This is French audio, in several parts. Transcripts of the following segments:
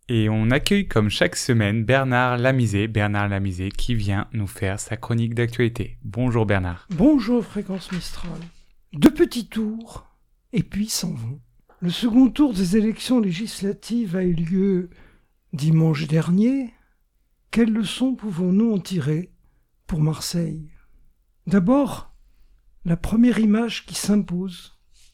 Et on accueille comme chaque semaine Bernard Lamizé qui vient nous faire sa chronique d'actualité. Bonjour Bernard. Bonjour Fréquence Mistral. 2 petits tours, et puis s'en vont. Le second tour des élections législatives a eu lieu dimanche dernier. Quelles leçons pouvons-nous en tirer pour Marseille ? D'abord, la première image qui s'impose,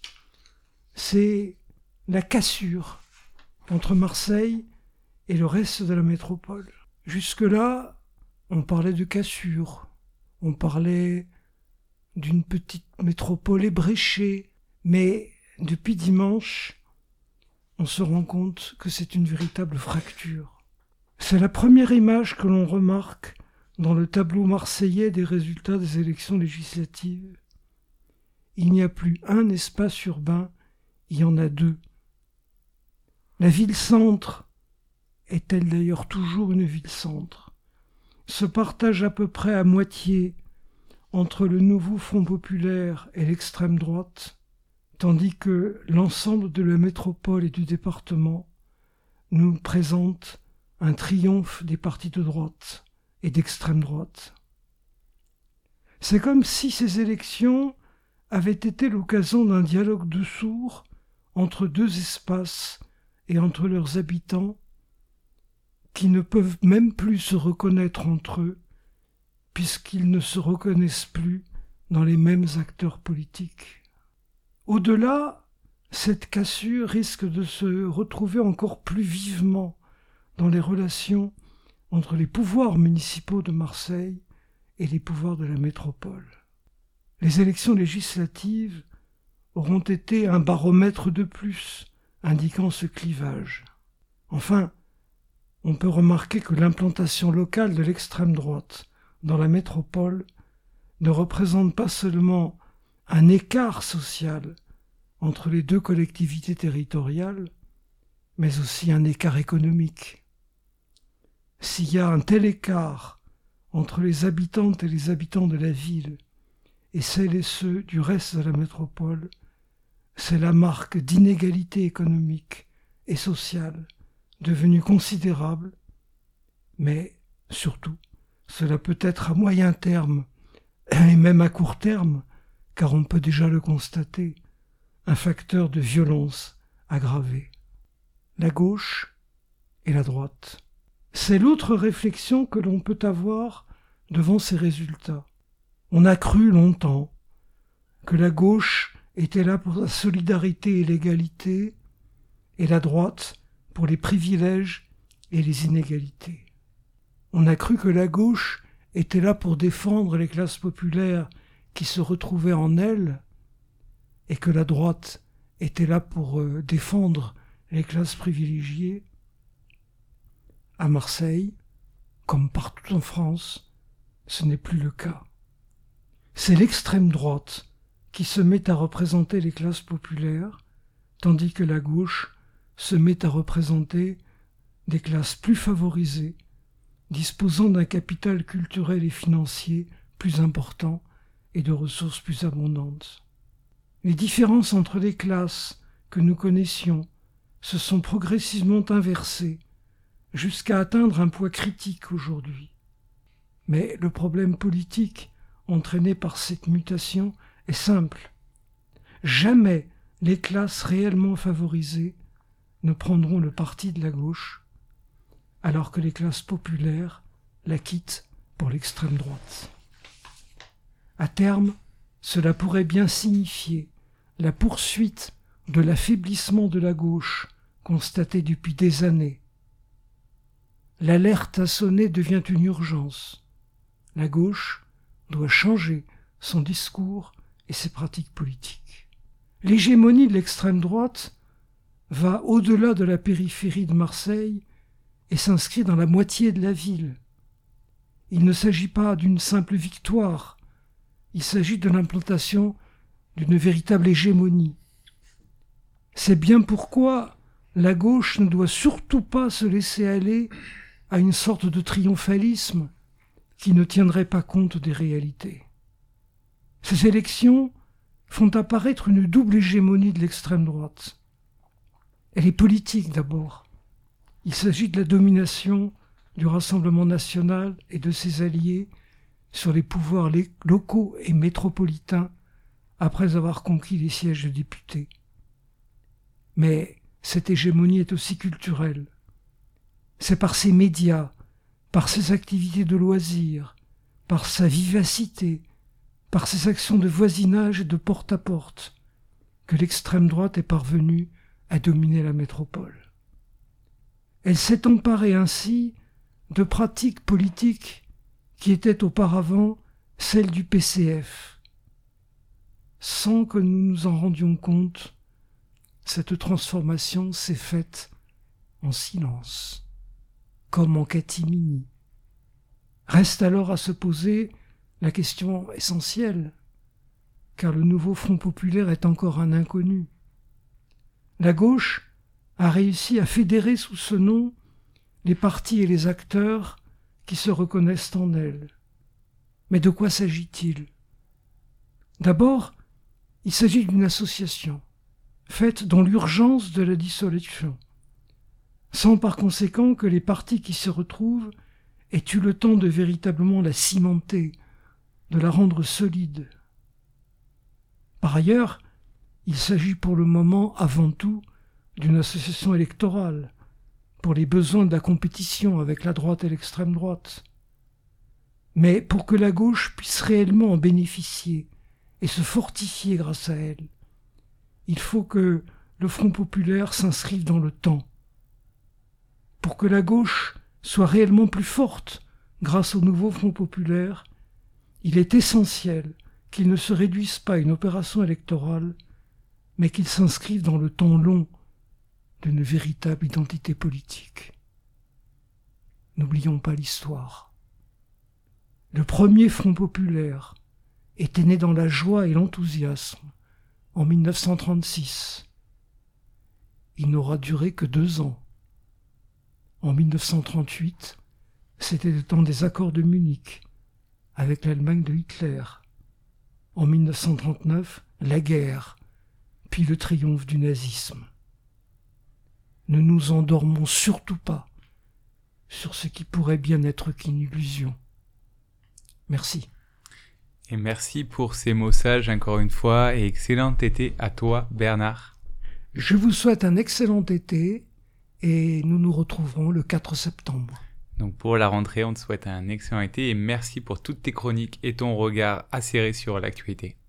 c'est la cassure entre Marseille et le reste de la métropole. Jusque-là, on parlait de cassure, on parlait d'une petite métropole ébréchée, mais depuis dimanche, on se rend compte que c'est une véritable fracture. C'est la première image que l'on remarque dans le tableau marseillais des résultats des élections législatives. Il n'y a plus un espace urbain, il y en a 2. La ville-centre, est-elle d'ailleurs toujours une ville-centre, se partage à peu près à moitié entre le nouveau Front populaire et l'extrême droite, tandis que l'ensemble de la métropole et du département nous présente un triomphe des partis de droite et d'extrême droite. C'est comme si ces élections avaient été l'occasion d'un dialogue de sourds entre 2 espaces et entre leurs habitants qui ne peuvent même plus se reconnaître entre eux puisqu'ils ne se reconnaissent plus dans les mêmes acteurs politiques. Au-delà, cette cassure risque de se retrouver encore plus vivement dans les relations entre les pouvoirs municipaux de Marseille et les pouvoirs de la métropole. Les élections législatives auront été un baromètre de plus indiquant ce clivage. Enfin, on peut remarquer que l'implantation locale de l'extrême droite dans la métropole ne représente pas seulement un écart social entre les 2 collectivités territoriales, mais aussi un écart économique. S'il y a un tel écart entre les habitantes et les habitants de la ville et celles et ceux du reste de la métropole, c'est la marque d'inégalité économique et sociale devenue considérable, mais surtout, cela peut être à moyen terme et même à court terme, car on peut déjà le constater, un facteur de violence aggravé. La gauche et la droite. C'est l'autre réflexion que l'on peut avoir devant ces résultats. On a cru longtemps que la gauche était là pour la solidarité et l'égalité, et la droite pour les privilèges et les inégalités. On a cru que la gauche était là pour défendre les classes populaires qui se retrouvaient en elle, et que la droite était là pour défendre les classes privilégiées. À Marseille, comme partout en France, ce n'est plus le cas. C'est l'extrême droite qui se met à représenter les classes populaires, tandis que la gauche se met à représenter des classes plus favorisées, disposant d'un capital culturel et financier plus important et de ressources plus abondantes. Les différences entre les classes que nous connaissions se sont progressivement inversées jusqu'à atteindre un poids critique aujourd'hui. Mais le problème politique entraîné par cette mutation est simple. Jamais les classes réellement favorisées ne prendront le parti de la gauche, alors que les classes populaires la quittent pour l'extrême droite. À terme, cela pourrait bien signifier la poursuite de l'affaiblissement de la gauche constaté depuis des années. L'alerte à sonner devient une urgence. La gauche doit changer son discours et ses pratiques politiques. L'hégémonie de l'extrême droite va au-delà de la périphérie de Marseille et s'inscrit dans la moitié de la ville. Il ne s'agit pas d'une simple victoire, il s'agit de l'implantation d'une véritable hégémonie. C'est bien pourquoi la gauche ne doit surtout pas se laisser aller à une sorte de triomphalisme qui ne tiendrait pas compte des réalités. Ces élections font apparaître une double hégémonie de l'extrême droite. Elle est politique d'abord. Il s'agit de la domination du Rassemblement national et de ses alliés sur les pouvoirs locaux et métropolitains après avoir conquis les sièges de députés. Mais cette hégémonie est aussi culturelle. C'est par ses médias, par ses activités de loisirs, par sa vivacité, par ses actions de voisinage et de porte-à-porte, que l'extrême droite est parvenue à dominer la métropole. Elle s'est emparée ainsi de pratiques politiques qui étaient auparavant celles du PCF. Sans que nous nous en rendions compte, cette transformation s'est faite en silence, comme en catimini. Reste alors à se poser la question essentielle, car le nouveau Front populaire est encore un inconnu. La gauche a réussi à fédérer sous ce nom les partis et les acteurs qui se reconnaissent en elle. Mais de quoi s'agit-il ? D'abord, il s'agit d'une association, faite dans l'urgence de la dissolution, sans par conséquent que les partis qui se retrouvent aient eu le temps de véritablement la cimenter, de la rendre solide. Par ailleurs, il s'agit pour le moment avant tout d'une association électorale, pour les besoins de la compétition avec la droite et l'extrême droite. Mais pour que la gauche puisse réellement en bénéficier et se fortifier grâce à elle, il faut que le Front populaire s'inscrive dans le temps. Pour que la gauche soit réellement plus forte grâce au nouveau Front populaire, il est essentiel qu'il ne se réduise pas à une opération électorale, mais qu'il s'inscrive dans le temps long d'une véritable identité politique. N'oublions pas l'histoire. Le premier Front populaire était né dans la joie et l'enthousiasme en 1936. Il n'aura duré que 2 ans. En 1938, c'était le temps des accords de Munich, avec l'Allemagne de Hitler. En 1939, la guerre, puis le triomphe du nazisme. Ne nous endormons surtout pas sur ce qui pourrait bien être qu'une illusion. Merci. Et merci pour ces mots sages encore une fois et excellent été à toi Bernard. Je vous souhaite un excellent été et nous nous retrouverons le 4 septembre. Donc pour la rentrée, on te souhaite un excellent été et merci pour toutes tes chroniques et ton regard acéré sur l'actualité.